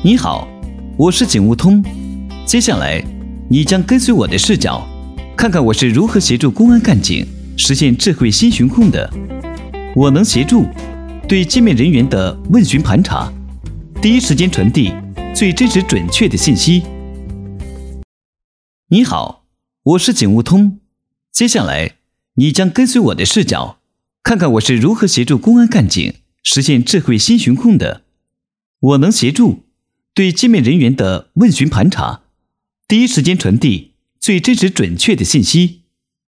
你好，我是警务通。接下来，你将跟随我的视角，看看我是如何协助公安干警实现智慧新巡控的。我能协助对界面人员的问询盘查，第一时间传递最真实准确的信息。你好，我是警务通。接下来，你将跟随我的视角，看看我是如何协助公安干警实现智慧新巡控的。我能协助对界面人员的问询盘查，第一时间传递最真实准确的信息。